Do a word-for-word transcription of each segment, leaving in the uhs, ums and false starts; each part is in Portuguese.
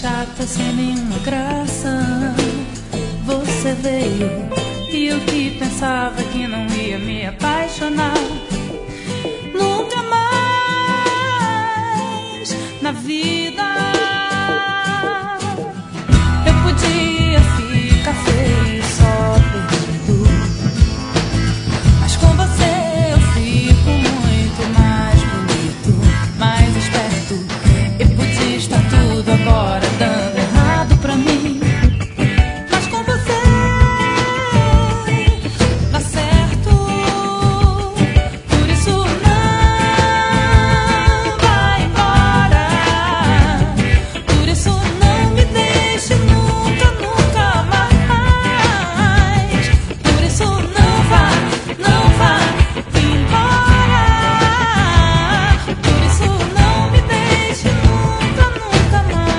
chata, sem nenhuma graça. Você veio e eu que pensava que não ia me apaixonar nunca mais na vida. Eu podia ficar feio só perdido, mas com você eu fico muito mais bonito, mais esperto. Eu podia estar tudo agora dando errado pra mim, mas com você dá certo. Por isso não vai embora, por isso não me deixe nunca, nunca mais. Por isso não vá, não vá embora, por isso não me deixe nunca, nunca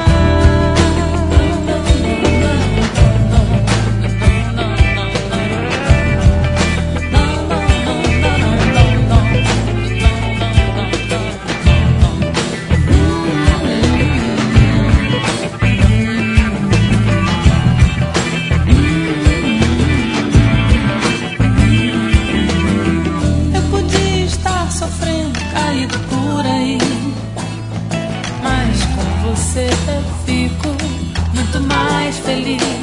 eu podia estar sofrendo, caído por aí, mas com você eu fico muito mais feliz.